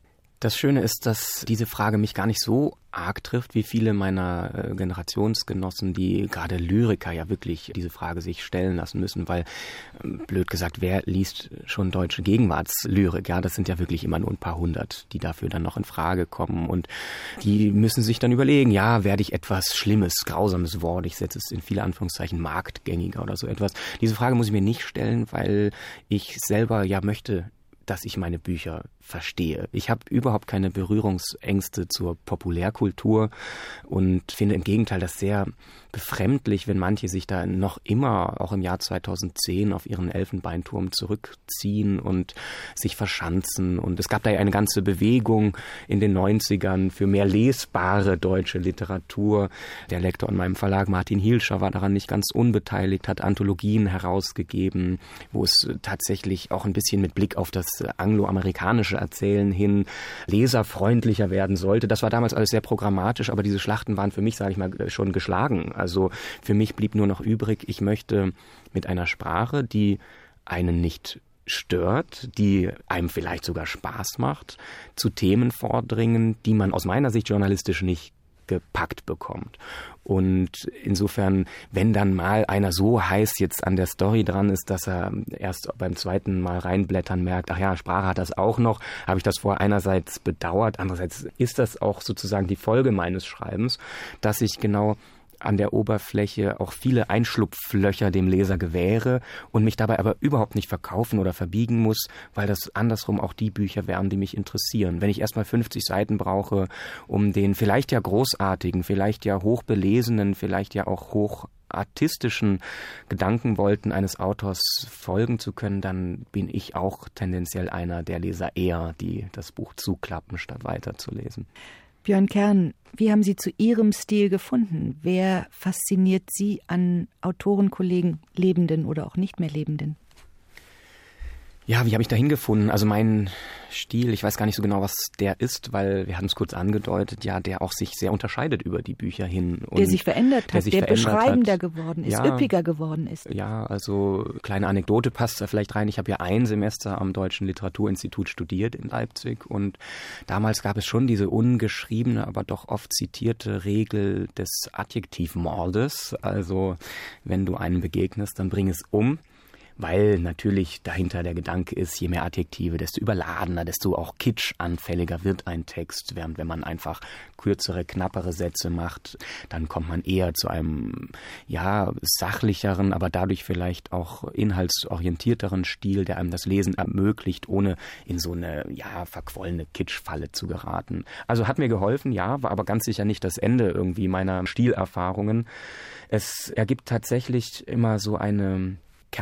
S4: Das Schöne ist, dass diese Frage mich gar nicht so arg trifft, wie viele meiner äh, Generationsgenossen, die gerade Lyriker ja wirklich diese Frage sich stellen lassen müssen, weil, äh, blöd gesagt, wer liest schon deutsche Gegenwartslyrik? Ja, das sind ja wirklich immer nur ein paar hundert, die dafür dann noch in Frage kommen und die müssen sich dann überlegen, ja, werde ich etwas Schlimmes, grausames Wort, ich setze es in viele Anführungszeichen marktgängiger oder so etwas. Diese Frage muss ich mir nicht stellen, weil ich selber ja möchte, dass ich meine Bücher verstehe. Ich habe überhaupt keine Berührungsängste zur Populärkultur und finde im Gegenteil das sehr befremdlich, wenn manche sich da noch immer, auch im Jahr zweitausendzehn, auf ihren Elfenbeinturm zurückziehen und sich verschanzen. Und es gab da ja eine ganze Bewegung in den neunzigern für mehr lesbare deutsche Literatur. Der Lektor in meinem Verlag, Martin Hielscher, war daran nicht ganz unbeteiligt, hat Anthologien herausgegeben, wo es tatsächlich auch ein bisschen mit Blick auf das angloamerikanische Erzählen hin leserfreundlicher werden sollte. Das war damals alles sehr programmatisch, aber diese Schlachten waren für mich, sage ich mal, schon geschlagen. Also für mich blieb nur noch übrig, ich möchte mit einer Sprache, die einen nicht stört, die einem vielleicht sogar Spaß macht, zu Themen vordringen, die man aus meiner Sicht journalistisch nicht gepackt bekommt. Und insofern, wenn dann mal einer so heiß jetzt an der Story dran ist, dass er erst beim zweiten Mal reinblättern merkt, ach ja, Sprache hat das auch noch, habe ich das vorher einerseits bedauert, andererseits ist das auch sozusagen die Folge meines Schreibens, dass ich genau an der Oberfläche auch viele Einschlupflöcher dem Leser gewähre und mich dabei aber überhaupt nicht verkaufen oder verbiegen muss, weil das andersrum auch die Bücher wären, die mich interessieren. Wenn ich erstmal fünfzig Seiten brauche, um den vielleicht ja großartigen, vielleicht ja hochbelesenen, vielleicht ja auch hochartistischen Gedankenwolken eines Autors folgen zu können, dann bin ich auch tendenziell einer der Leser eher, die das Buch zuklappen, statt weiterzulesen.
S3: Björn Kern, wie haben Sie zu Ihrem Stil gefunden? Wer fasziniert Sie an Autorenkollegen, Lebenden oder auch nicht mehr Lebenden?
S4: Ja, wie habe ich da hingefunden? Also mein Stil, ich weiß gar nicht so genau, was der ist, weil wir hatten es kurz angedeutet, ja, der auch sich sehr unterscheidet über die Bücher hin. Und
S3: der sich verändert hat, der, der beschreibender
S4: hat.
S3: geworden ist,
S4: ja,
S3: üppiger geworden ist.
S4: Ja, also kleine Anekdote passt da vielleicht rein. Ich habe ja ein Semester am Deutschen Literaturinstitut studiert in Leipzig und damals gab es schon diese ungeschriebene, aber doch oft zitierte Regel des Adjektivmordes. Also wenn du einem begegnest, dann bring es um. Weil natürlich dahinter der Gedanke ist, je mehr Adjektive, desto überladener, desto auch kitschanfälliger wird ein Text. Während wenn man einfach kürzere, knappere Sätze macht, dann kommt man eher zu einem, ja, sachlicheren, aber dadurch vielleicht auch inhaltsorientierteren Stil, der einem das Lesen ermöglicht, ohne in so eine, ja, verquollene Kitschfalle zu geraten. Also hat mir geholfen, ja, war aber ganz sicher nicht das Ende irgendwie meiner Stilerfahrungen. Es ergibt tatsächlich immer so eine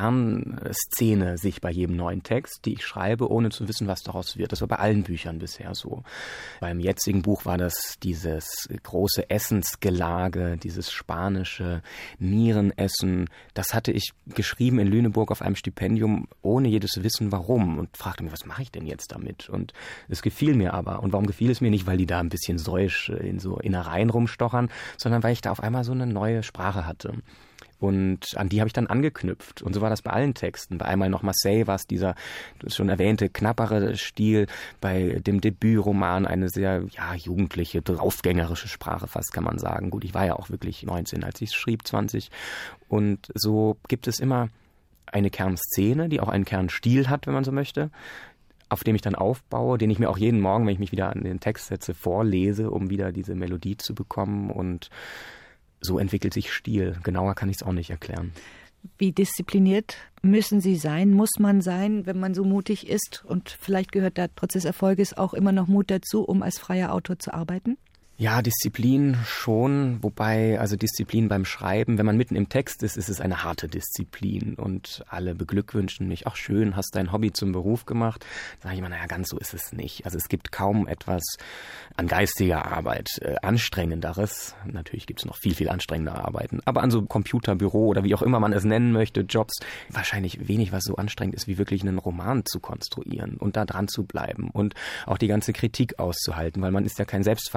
S4: Kernszene sich bei jedem neuen Text, die ich schreibe, ohne zu wissen, was daraus wird. Das war bei allen Büchern bisher so. Beim jetzigen Buch war das dieses große Essensgelage, dieses spanische Nierenessen. Das hatte ich geschrieben in Lüneburg auf einem Stipendium, ohne jedes Wissen warum und fragte mich, was mache ich denn jetzt damit? Und es gefiel mir aber. Und warum gefiel es mir nicht? Weil die da ein bisschen säuisch in so Innereien rumstochern, sondern weil ich da auf einmal so eine neue Sprache hatte. Und an die habe ich dann angeknüpft. Und so war das bei allen Texten. Bei Einmal noch Marseille war es dieser schon erwähnte knappere Stil. Bei dem Debütroman eine sehr ja, jugendliche, draufgängerische Sprache fast, kann man sagen. Gut, ich war ja auch wirklich neunzehn, als ich es schrieb, zwanzig. Und so gibt es immer eine Kernszene, die auch einen Kernstil hat, wenn man so möchte, auf dem ich dann aufbaue, den ich mir auch jeden Morgen, wenn ich mich wieder an den Text setze, vorlese, um wieder diese Melodie zu bekommen. Und so entwickelt sich Stil. Genauer kann ich es auch nicht erklären.
S3: Wie diszipliniert müssen Sie sein, muss man sein, wenn man so mutig ist? Und vielleicht gehört da trotz des Erfolges auch immer noch Mut dazu, um als freier Autor zu arbeiten?
S4: Ja, Disziplin schon, wobei, also Disziplin beim Schreiben, wenn man mitten im Text ist, ist es eine harte Disziplin und alle beglückwünschen mich, ach schön, hast dein Hobby zum Beruf gemacht. Da sage ich immer, naja, ganz so ist es nicht. Also es gibt kaum etwas an geistiger Arbeit, äh, anstrengenderes. Natürlich gibt es noch viel, viel anstrengender Arbeiten, aber an so Computerbüro oder wie auch immer man es nennen möchte, Jobs, wahrscheinlich wenig, was so anstrengend ist, wie wirklich einen Roman zu konstruieren und da dran zu bleiben und auch die ganze Kritik auszuhalten, weil man ist ja kein Selbstverlag, man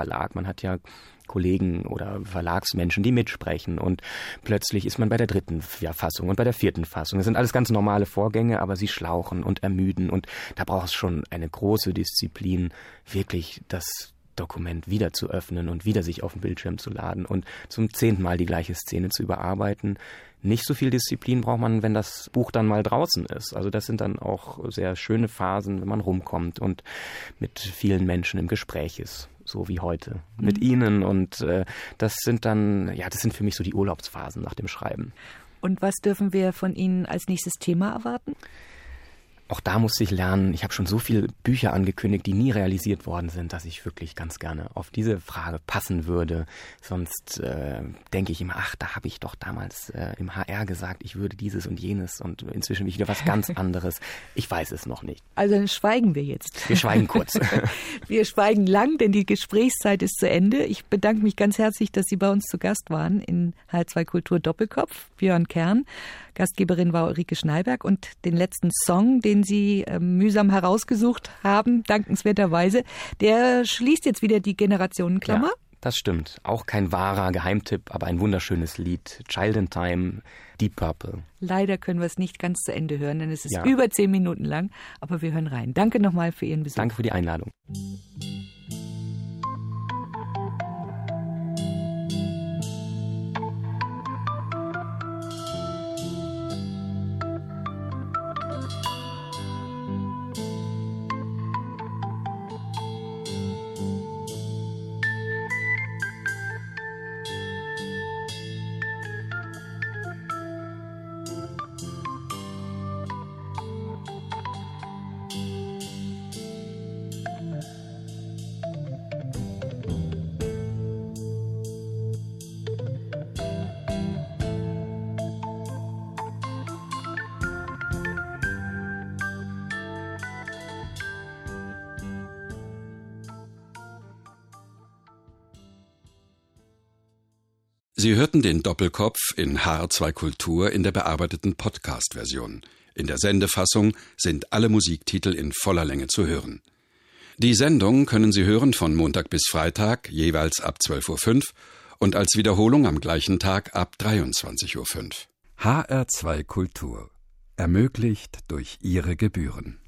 S4: Man hat ja Kollegen oder Verlagsmenschen, die mitsprechen und plötzlich ist man bei der dritten Fassung und bei der vierten Fassung. Das sind alles ganz normale Vorgänge, aber sie schlauchen und ermüden und da braucht es schon eine große Disziplin, wirklich das Dokument wieder zu öffnen und wieder sich auf den Bildschirm zu laden und zum zehnten Mal die gleiche Szene zu überarbeiten. Nicht so viel Disziplin braucht man, wenn das Buch dann mal draußen ist. Also das sind dann auch sehr schöne Phasen, wenn man rumkommt und mit vielen Menschen im Gespräch ist, so wie heute mhm. mit Ihnen. Und äh, das sind dann, ja, das sind für mich so die Urlaubsphasen nach dem Schreiben.
S3: Und was dürfen wir von Ihnen als nächstes Thema erwarten?
S4: Auch da musste ich lernen, ich habe schon so viele Bücher angekündigt, die nie realisiert worden sind, dass ich wirklich ganz gerne auf diese Frage passen würde. Sonst äh, denke ich immer, ach, da habe ich doch damals äh, im H R gesagt, ich würde dieses und jenes und inzwischen will ich wieder was ganz anderes. Ich weiß es noch nicht.
S3: Also dann schweigen wir jetzt.
S4: Wir schweigen kurz.
S3: Wir schweigen lang, denn die Gesprächszeit ist zu Ende. Ich bedanke mich ganz herzlich, dass Sie bei uns zu Gast waren in H R zwei Kultur Doppelkopf. Björn Kern, Gastgeberin war Ulrike Schneiberg und den letzten Song, den Sie äh, mühsam herausgesucht haben, dankenswerterweise, der schließt jetzt wieder die Generationenklammer.
S4: Ja, das stimmt. Auch kein wahrer Geheimtipp, aber ein wunderschönes Lied. Child in Time, Deep Purple.
S3: Leider können wir es nicht ganz zu Ende hören, denn es ist
S4: ja.
S3: über zehn Minuten lang, aber wir hören rein. Danke nochmal für Ihren Besuch.
S4: Danke für die Einladung.
S1: Sie hörten den Doppelkopf in H R zwei Kultur in der bearbeiteten Podcast-Version. In der Sendefassung sind alle Musiktitel in voller Länge zu hören. Die Sendung können Sie hören von Montag bis Freitag, jeweils ab zwölf Uhr fünf und als Wiederholung am gleichen Tag ab dreiundzwanzig Uhr fünf. H R zwei Kultur. Ermöglicht durch Ihre Gebühren.